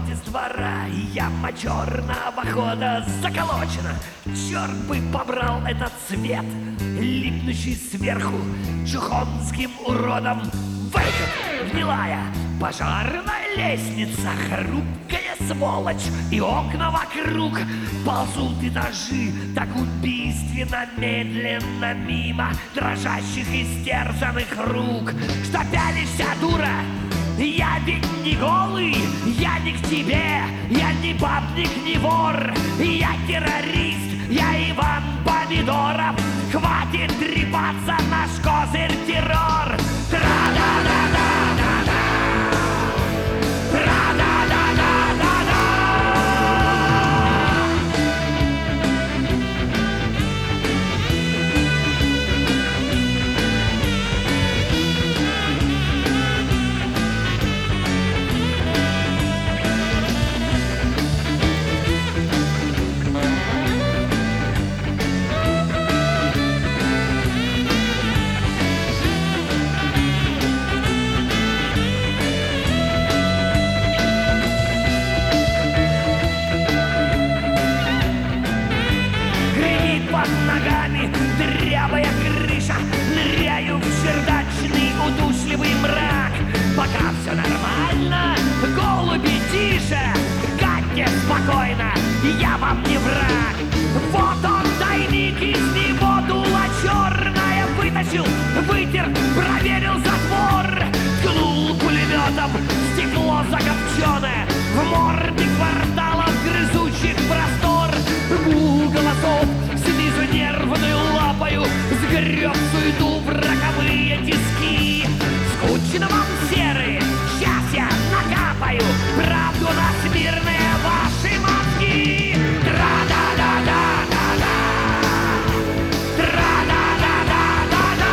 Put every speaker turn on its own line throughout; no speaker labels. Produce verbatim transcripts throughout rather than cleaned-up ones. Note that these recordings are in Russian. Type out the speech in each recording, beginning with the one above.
из двора, яма черного хода заколочена. Черт бы побрал этот свет, липнущий сверху чухонским уродом. Выход, гнилая пожарная лестница, хрупкая сволочь, и окна вокруг ползут этажи так убийственно медленно мимо дрожащих истерзанных рук. Что пялишься, дура? Я ведь не голый, я не к тебе, я не бабник, не вор, я террорист, я Иван Помидоров. Хватит трепаться, наш козырь террор. Тра-да-да-да-да-да, тра-да-да-да-да-да. Ногами дырявая крыша, ныряю в чердачный удушливый мрак. Пока все нормально, голуби тише, гадьте спокойно, я вам не враг. Вот он тайник, из него дула черная, вытащил, вытер, проверил затвор, ткнул пулеметом стекло закопченное в морды кварталов грызучих простор. Гул голосов снизу нервной лапою сгреб суету в роковые тиски. Скучно вам, серые, сейчас я накапаю правду на смирные ваши мозги. Тра-да-да-да-да-да, тра-да-да-да-да-да.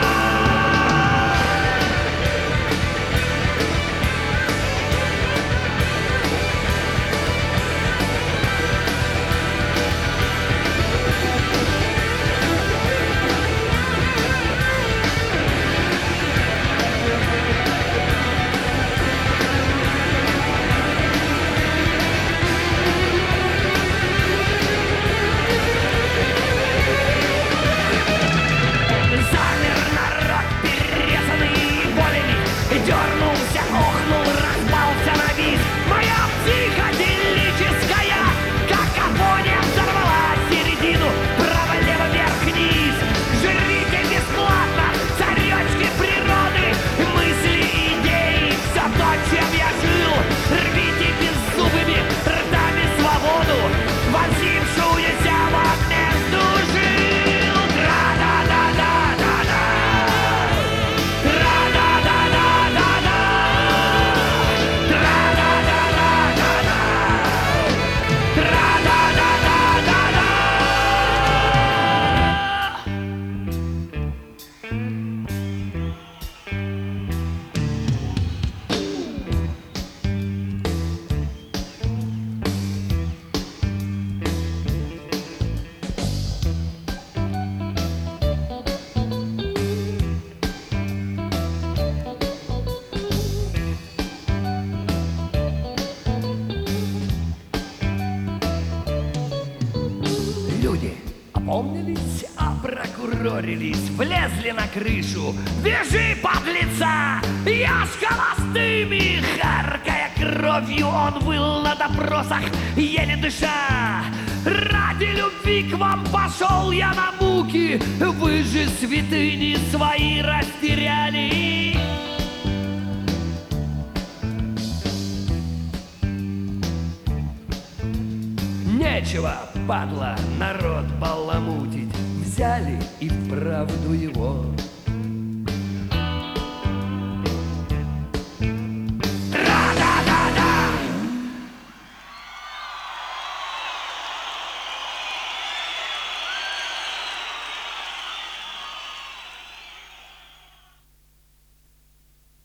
Дернулся, охнул, распался на вис. Моя психоделическая какофония взорвала середину. Право-лево, вверх-вниз. Жрите бесплатно царечки природы, мысли, идеи, все то, чем я жил. Рвите беззубыми ртами свободу, вонзившуюся вот между жил. Тра-да-да-да-да-да, тра-да-да-да. Люди опомнились, опрокурорились, влезли на крышу. Бежи, подлеца! Я с холостыми! Харкая кровью, он выл на допросах, еле дыша. Ради любви к вам пошел я на муки, вы же святыни свои растеряли. Нечего, падла, народ баламутить, взяли и вправду его